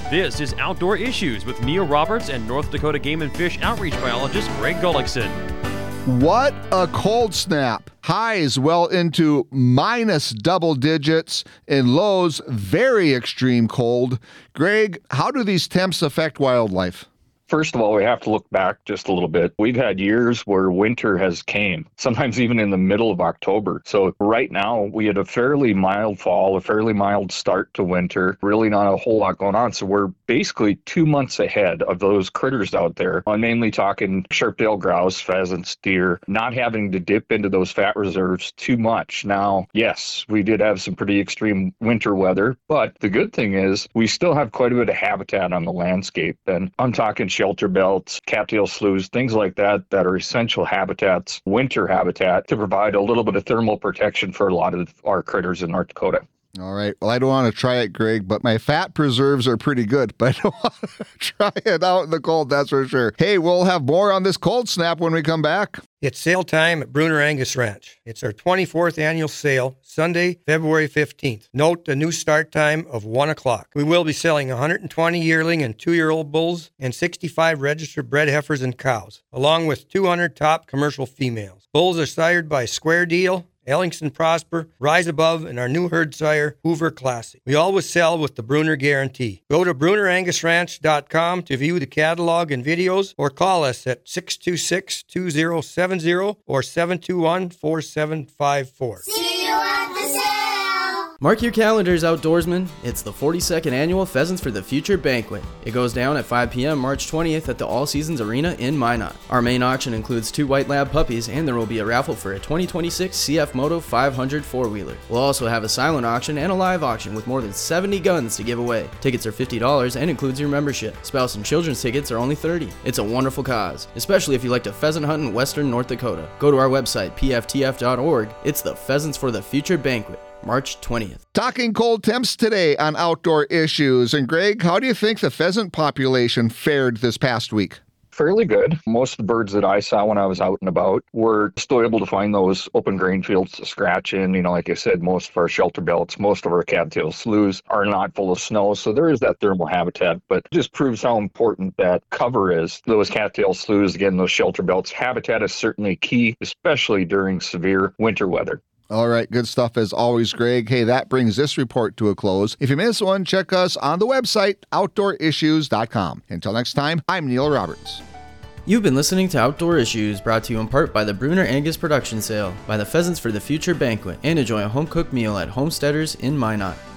This is Outdoor Issues with Neil Roberts and North Dakota Game and Fish outreach biologist Greg Gullickson. What a cold snap. Highs well into minus double digits and lows very extreme cold. Greg, how do these temps affect wildlife? First of all, we have to look back just a little bit. We've had years where winter has came, sometimes even in the middle of October. So right now, we had a fairly mild fall, a fairly mild start to winter, really not a whole lot going on. So we're basically 2 months ahead of those critters out there. I'm mainly talking sharp-tailed grouse, pheasants, deer, not having to dip into those fat reserves too much. Now, yes, we did have some pretty extreme winter weather, but the good thing is we still have quite a bit of habitat on the landscape. And I'm talking shelter belts, cattail sloughs, things like that are essential habitats, winter habitat, to provide a little bit of thermal protection for a lot of our critters in North Dakota. All right. Well, I don't want to try it, Greg, but my fat preserves are pretty good, but I don't want to try it out in the cold, that's for sure. Hey, we'll have more on this cold snap when we come back. It's sale time at Bruner Angus Ranch. It's our 24th annual sale, Sunday, February 15th. Note the new start time of 1 o'clock. We will be selling 120 yearling and 2-year-old bulls and 65 registered bred heifers and cows, along with 200 top commercial females. Bulls are sired by Square Deal, Ellingson Prosper, Rise Above, and our new herd sire, Hoover Classic. We always sell with the Bruner Guarantee. Go to BrunerAngusRanch.com to view the catalog and videos, or call us at 626-2070 or 721-4754. See you at the sale! Mark your calendars, outdoorsmen. It's the 42nd annual Pheasants for the Future banquet. It goes down at 5 p.m. March 20th at the All Seasons Arena in Minot. Our main auction includes 2 white lab puppies, and there will be a raffle for a 2026 CF Moto 500 four-wheeler. We'll also have a silent auction and a live auction with more than 70 guns to give away. Tickets are $50 and includes your membership. Spouse and children's tickets are only $30. It's a wonderful cause, especially if you like to pheasant hunt in western North Dakota. Go to our website, pftf.org. It's the Pheasants for the Future banquet, March 20th. Talking cold temps today on Outdoor Issues. And Greg, how do you think the pheasant population fared this past week? Fairly good. Most of the birds that I saw when I was out and about were still able to find those open grain fields to scratch in. You know, like I said, most of our shelter belts, most of our cattail sloughs are not full of snow, so there is that thermal habitat, but it just proves how important that cover is. Those cattail sloughs, again, those shelter belts, habitat is certainly key, especially during severe winter weather. All right, good stuff as always, Greg. Hey, that brings this report to a close. If you missed one, check us on the website, OutdoorIssues.com. Until next time, I'm Neil Roberts. You've been listening to Outdoor Issues, brought to you in part by the Bruner Angus Production Sale, by the Pheasants for the Future banquet, and enjoy a home-cooked meal at Homesteaders in Minot.